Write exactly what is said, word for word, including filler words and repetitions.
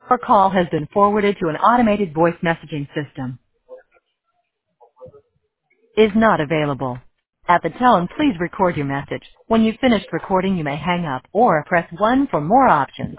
Your call has been forwarded to an automated voice messaging system. Is not available. At the tone, please record your message. When you've finished recording, you may hang up or press one for more options.